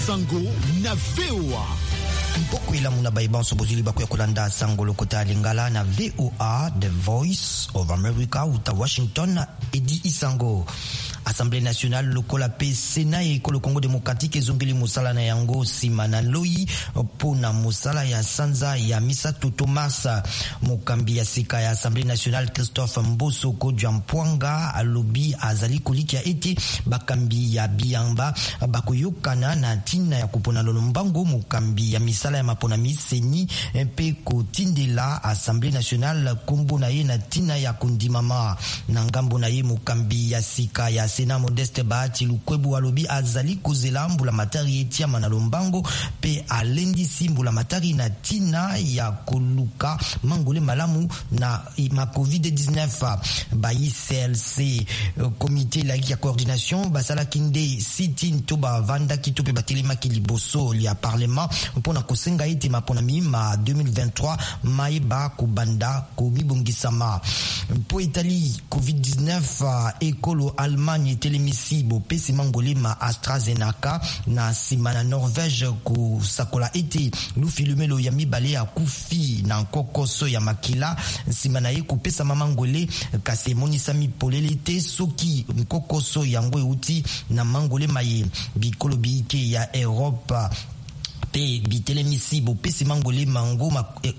Isango na VOA. Mpoko ila muna baiban sobozili baku ya kulanda sango lokota lingala na VOA, The Voice of America, uta Washington, Edi Isango. Assemblée nationale lokola pe Sénat et le Congo démocratique zongeli musala na yango simana loi pona musala ya sanza ya Misato Thomas mokambi ya sika ya Assemblée nationale Christophe Mboso Kodjampoanga alobi azali kolikia ete bakambi ya biamba bakoyokana na tina ya kupona lolombango mokambi ya misala ya maponami seni pe kotindela Assemblée nationale kombo na ye na tina ya kondimama na ngambo na ye mokambi ya sika ya Sena Modeste Bahati Lukwebu alobi azali kozela mbula matari etia manalombango pe alendisi mbula matari na tina ya koluka mangole malamu na ma COVID-19 ba ICLC comité la ya coordination basala kinde sitin to ba vanda kito pe batelema kiliboso ya parlement pona kosenga ete maponami ma 2023 maiba kubanda komibongisama po Italie COVID-19 ekolo Allemagne telemisi bo pesi mangole ma AstraZeneca na simana Norvège ko sakola ete lufilumelo ya mibale ya kufi na kokoso ya makila simana ye kopesa mangole kase monisa mi polelete soki kokoso yango euti na mangole maye bikolo biike ya Europa pe bitelemisi bo pesi mangole mango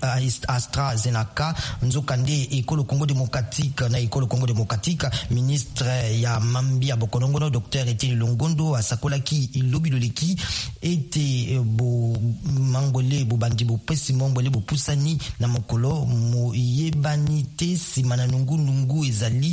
AstraZeneca nzokande ekolo Congo démocratique na ekolo Congo démocratique ministre ya Mambia Bokonongono Dr Etienne Longondo asakolaki ilobiloleki ete bo mangole bo bandi bo pesi mangole bo pusani na mokolo mo yebani te simana nungu ezali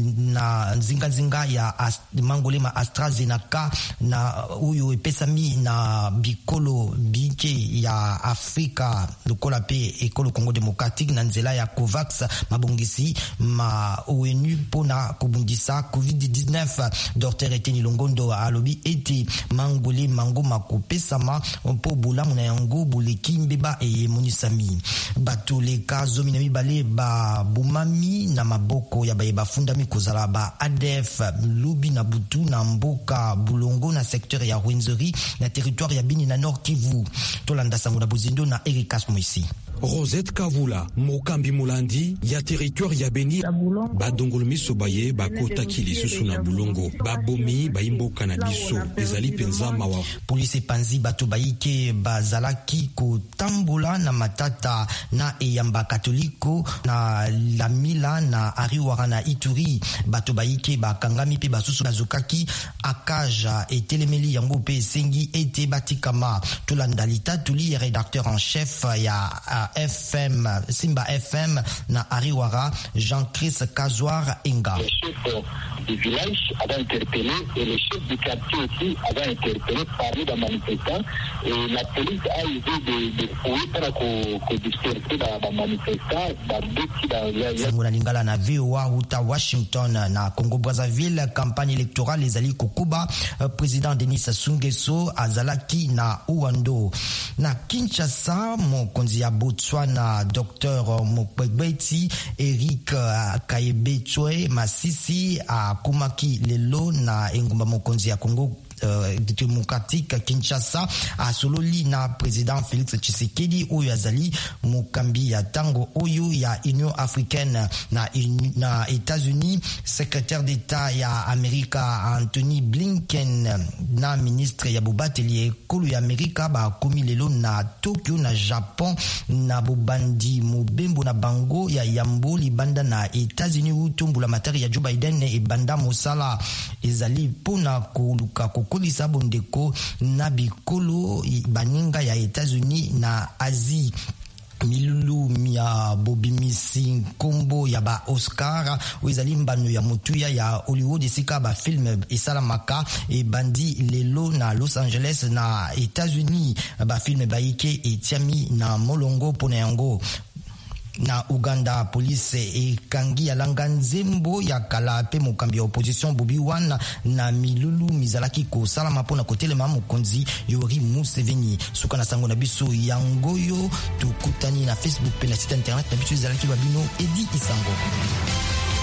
na zinga ya mangole ma AstraZeneca na uyo epesami na bikolo bike ya Afrika lokola pe ekolo Congo démocratique na nzela ya COVAX mabongisi ma ONU pona kubungisa COVID-19 Dr Etienne Longondo alobi ete mangole mango makopesama po bulamu na yango buleki mbeba e monisami bato leka zomi na mibale ba bumami na maboko ya ba fundami kozala ba ADF lubi na butu na mboka bulongo na secteur ya Rwenzori na territoire ya Bini na Nord Kivu tolanda sango na buzindo na Erikas Moisi. Rosette Kavula mokambi mulandi ya territoire ya Beni badongolo miso baye bakota kili susu na bulongo babomi baimboka na biso ezali penza mawa police panzi bato baike bazalaki ko tambola na matata na eyamba katoliko na lamila na ariwara na Ituri bato baike bakangami pe basusu bazokaki akaja etelemeli yango pe sengi ete batikama tolanda litatuli rédacteur en chef ya FM, Simba FM, na Ariwara, Jean-Chris Kazoir Enga. Le chef du village avait interpellé et le chef du quartier aussi avait interpellé parmi les manifestants et la police a essayé de fouiller pour disperser les manifestants. Sanguna Lingala na VOA uta Washington na Congo Brazzaville campagne électorale les ali Kokuba président Denis Sassou Nguesso azalaki na Uwando na Kinshasa mokonzi ya Botswana Dr Mukwege Eric Kayebetswe Masisi akumaki lelo na engumba mokonzi ya Congo démocratique Kinshasa asololi na président Félix Tshisekedi oyo azali mokambi ya tango oyo ya Union africaine na États-Unis secrétaire d'État ya Amerika Anthony Blinken na ministre ya bobateli ekolo ya Amerika bakomi lelo na Tokyo na Japon na bobandi mobembo na bango ya yambo libanda na États-Unis utombula matari ya Joe Biden e banda mosala ezali pona koluka kolisa bondeko na bikolo baninga ya États-Unis na Asie milulu mia bobimisi kombo ya ba Oscar wezali mbano ya mutuya ya Hollywood esika ba film esalamaka e bandi lelo na Los Angeles na États-Unis ba film baike etiami na molongo pona yango na Uganda police ekangi alanga nzembo ya kala pe mokambi ya opposition Bobi Wine na milulu mizalaki ko salama pona kotelema mokonzi Yoweri Museveni suka na sango na biso yangoyo tukutani na Facebook pe na site internet na biso zalaki babino Edi Isango.